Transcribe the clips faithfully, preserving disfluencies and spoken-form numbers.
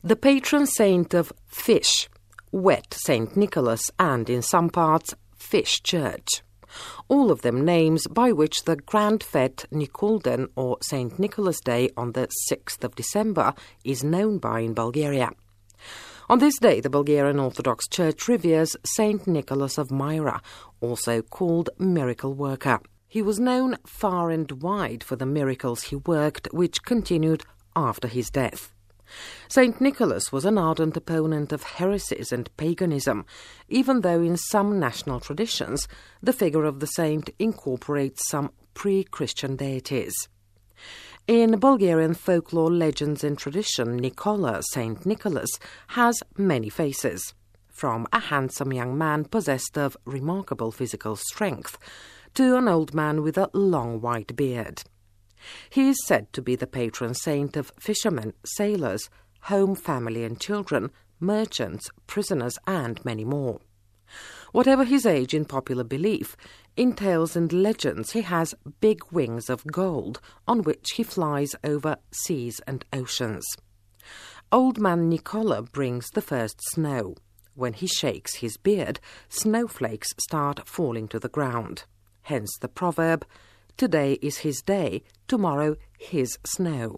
The patron saint of fish, wet Saint Nicholas, and in some parts, Fish Church. All of them names by which the grand fête Nikolden, or Saint Nicholas Day on the sixth of December, is known by in Bulgaria. On this day, the Bulgarian Orthodox Church reveres Saint Nicholas of Myra, also called Miracle Worker. He was known far and wide for the miracles he worked, which continued after his death. Saint Nicholas was an ardent opponent of heresies and paganism, even though in some national traditions the figure of the saint incorporates some pre-Christian deities. In Bulgarian folklore, legends and tradition, Nicola, Saint Nicholas, has many faces, from a handsome young man possessed of remarkable physical strength to an old man with a long white beard. He is said to be the patron saint of fishermen, sailors, home, family and children, merchants, prisoners, and many more. Whatever his age in popular belief, in tales and legends he has big wings of gold on which he flies over seas and oceans. Old man Nicola brings the first snow. When he shakes his beard, snowflakes start falling to the ground. Hence the proverb, "Today is his day, tomorrow his snow."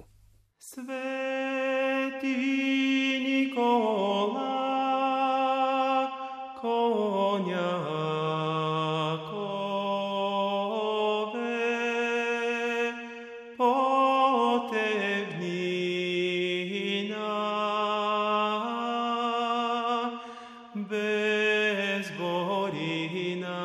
Святий Нікола, конякове, потегни на безборіна.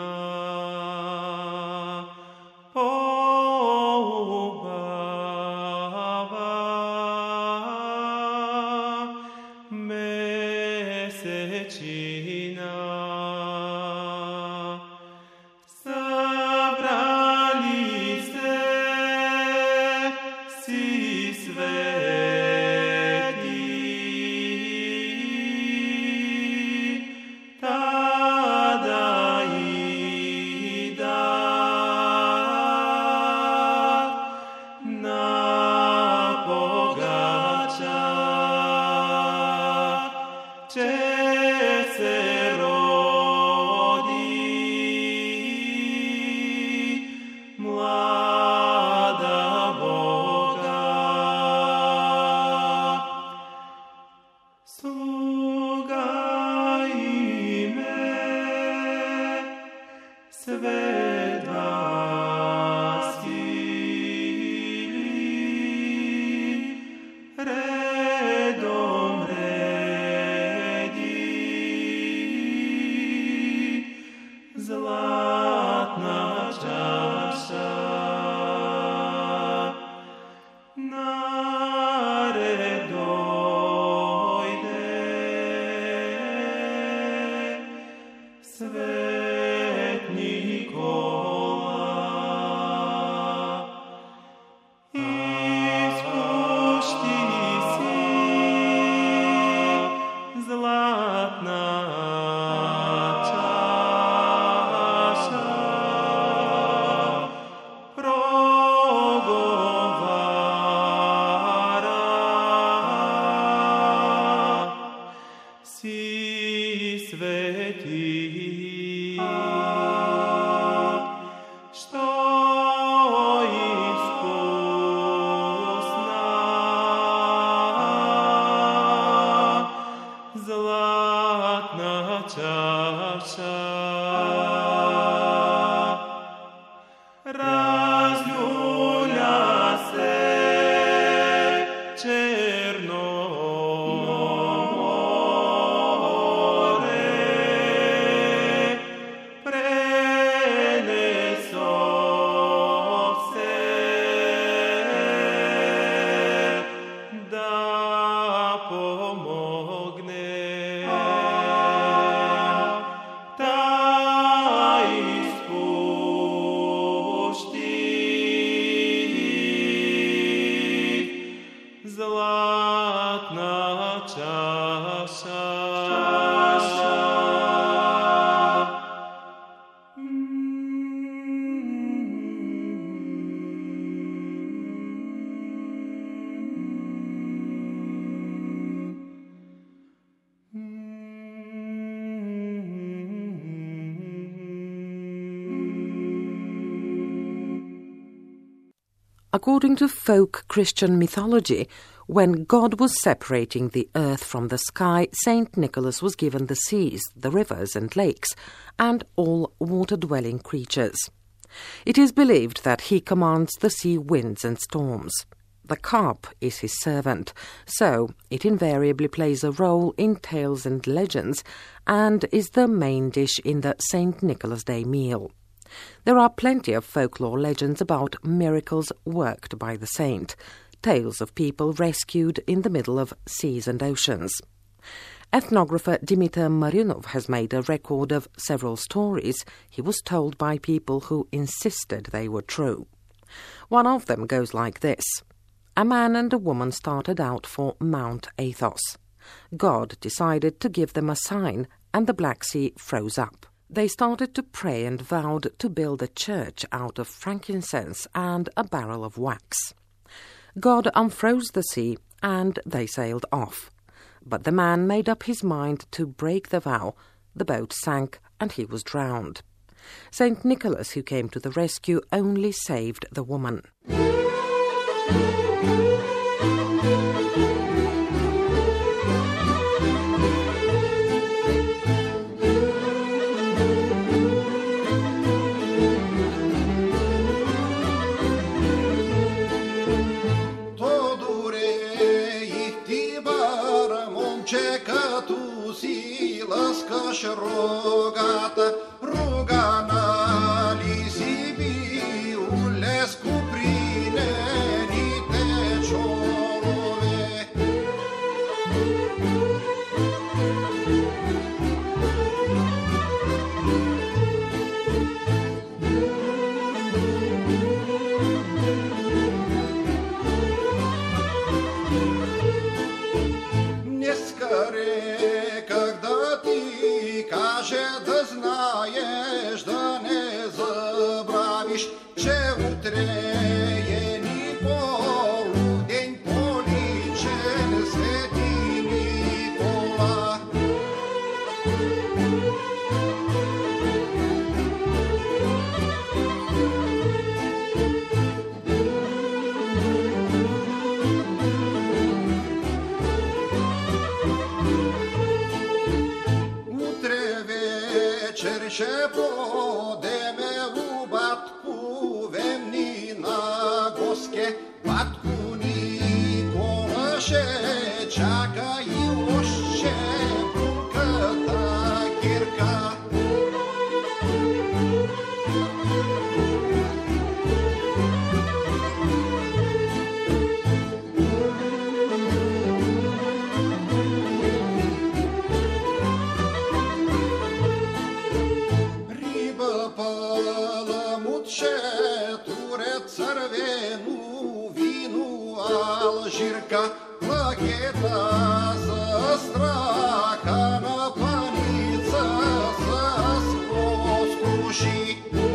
According to folk Christian mythology, when God was separating the earth from the sky, Saint Nicholas was given the seas, the rivers and lakes, and all water-dwelling creatures. It is believed that he commands the sea winds and storms. The carp is his servant, so it invariably plays a role in tales and legends and is the main dish in the Saint Nicholas Day meal. There are plenty of folklore legends about miracles worked by the saint, tales of people rescued in the middle of seas and oceans. Ethnographer Dimitar Marunov has made a record of several stories he was told by people who insisted they were true. One of them goes like this. A man and a woman started out for Mount Athos. God decided to give them a sign, and the Black Sea froze up. They started to pray and vowed to build a church out of frankincense and a barrel of wax. God unfroze the sea, and they sailed off. But the man made up his mind to break the vow. The boat sank, and he was drowned. Saint Nicholas, who came to the rescue, only saved the woman. Rogata, rugana li sibi ules cuprine ni te ciorove. Не скорее, когда ты каже, да знаешь, да не забравишь, че утреє ни полудень полічен святий Микола. Ще подеме у батку вемни на госке, батку Никола ще чака и още булката кирка. Цървену вину алжирка, плакета за страха на паница за скуши.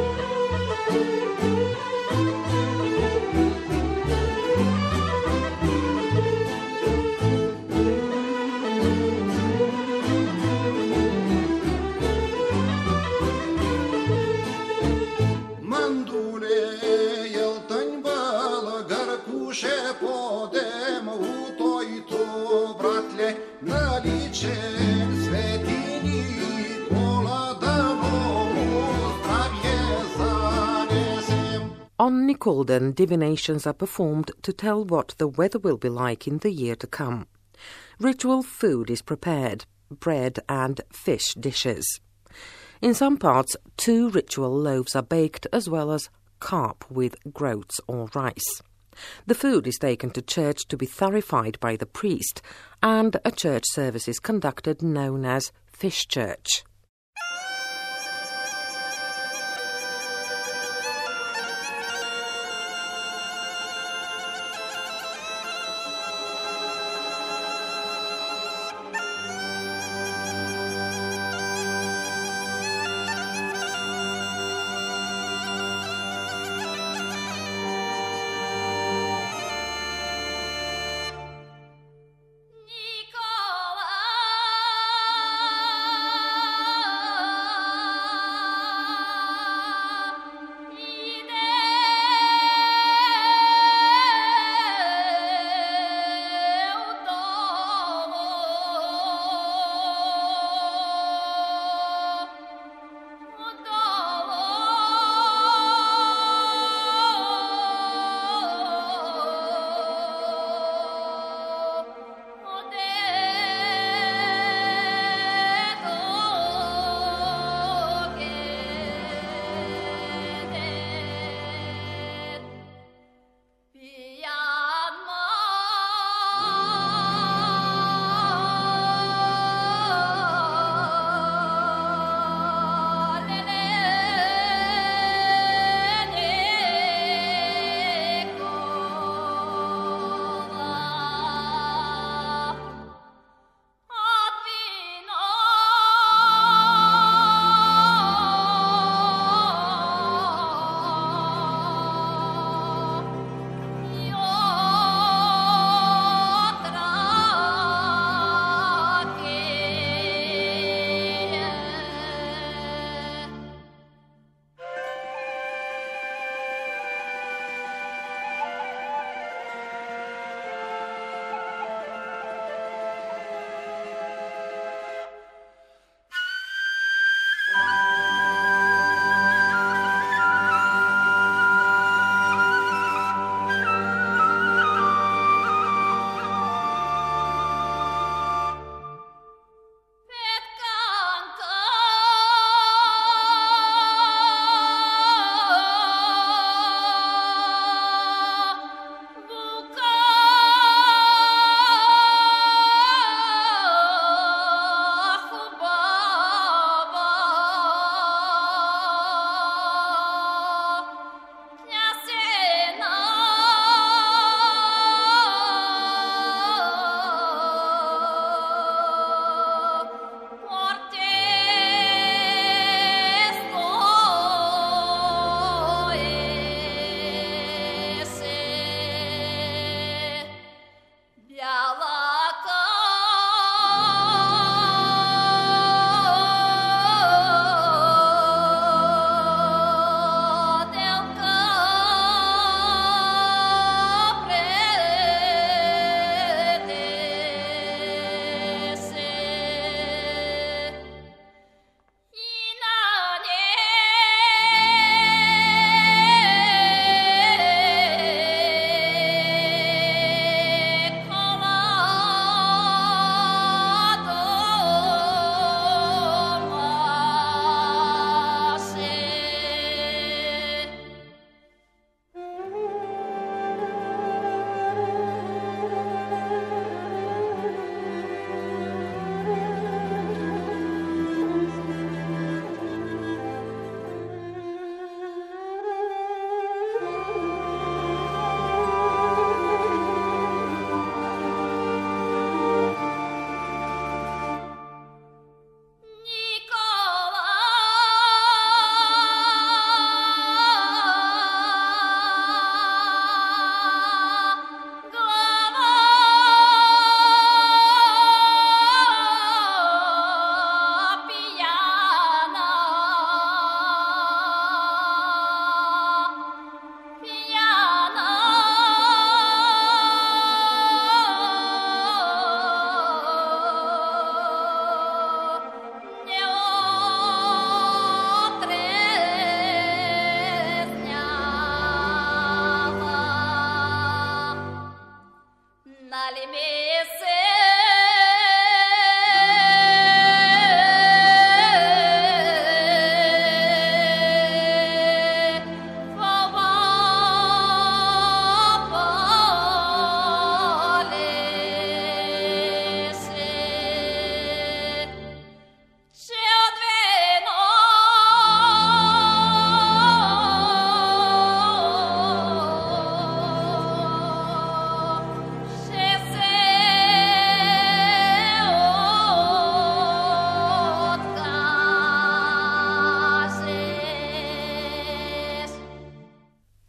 Ще подем у той-то, братле, наличен свети Никола, да му здравие занесем. On Nicholden, divinations are performed to tell what the weather will be like in the year to come. Ritual food is prepared, bread and fish dishes. In some parts, two ritual loaves are baked as well as carp with groats or rice. The food is taken to church to be thurified by the priest, and a church service is conducted known as Fish Church. Nicola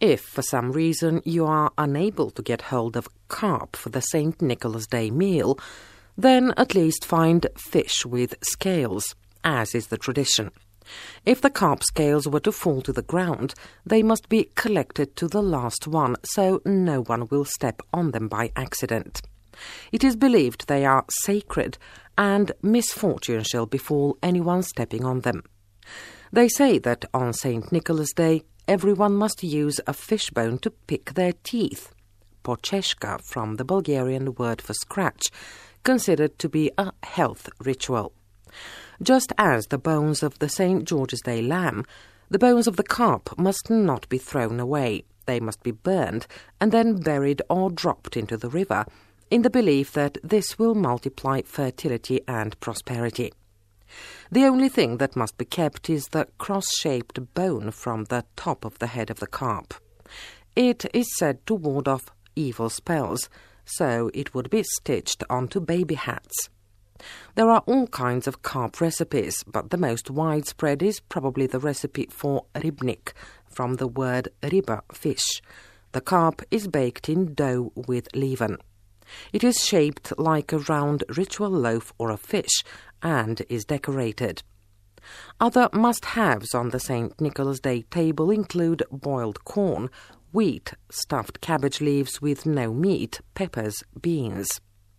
If, for some reason, you are unable to get hold of carp for the Saint Nicholas Day meal, then at least find fish with scales, as is the tradition. If the carp scales were to fall to the ground, they must be collected to the last one, so no one will step on them by accident. It is believed they are sacred, and misfortune shall befall anyone stepping on them. They say that on Saint Nicholas Day, everyone must use a fish bone to pick their teeth. Počeška, from the Bulgarian word for scratch, considered to be a health ritual. Just as the bones of the Saint George's Day lamb, the bones of the carp must not be thrown away. They must be burned and then buried or dropped into the river, in the belief that this will multiply fertility and prosperity. The only thing that must be kept is the cross-shaped bone from the top of the head of the carp. It is said to ward off evil spells, so it would be stitched onto baby hats. There are all kinds of carp recipes, but the most widespread is probably the recipe for ribnik, from the word riba, fish. The carp is baked in dough with leaven. It is shaped like a round ritual loaf or a fish and is decorated. Other must-haves on the Saint Nicholas Day table include boiled corn, wheat, stuffed cabbage leaves with no meat, peppers, beans.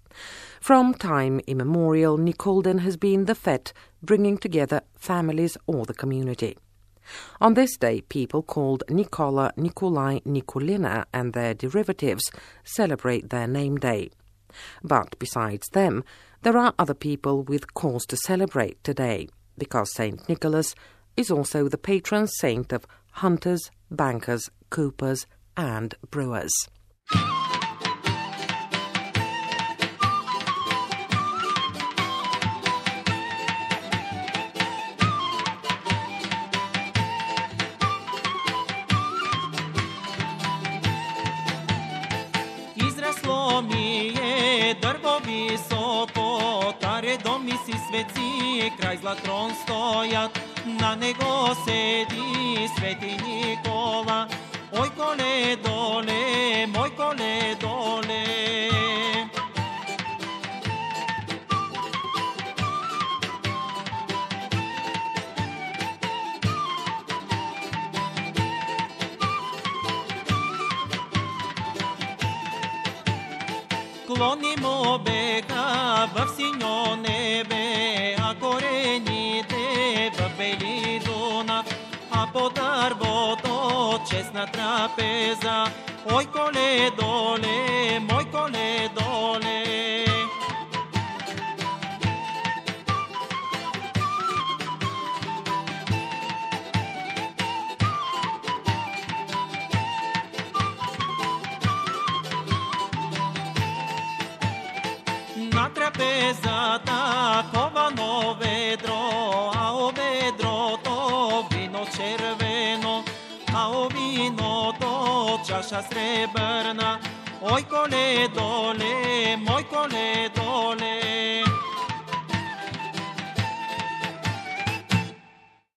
From time immemorial, Nikolden has been the fete bringing together families or the community. On this day, people called Nikola, Nikolai, Nikolina and their derivatives celebrate their name day. But besides them, there are other people with cause to celebrate today, because Saint Nicholas is also the patron saint of hunters, bankers, coopers and brewers. Izraslo mi je drvo visoko, tare domi si sveci, kraj zlatron stojat, na nego sedi sveti Nikola. Oj kole dole, moj kole dole. Клонимо бека в синьо небе, а корените в бели Дунав, а по дървото честна трапеза. Ой, коле доле, мой коле доле. На трапезата ковано ведро, а о ведрото вино червено, а о виното чаша сребърна. Ой, коле доле, мой коле доле.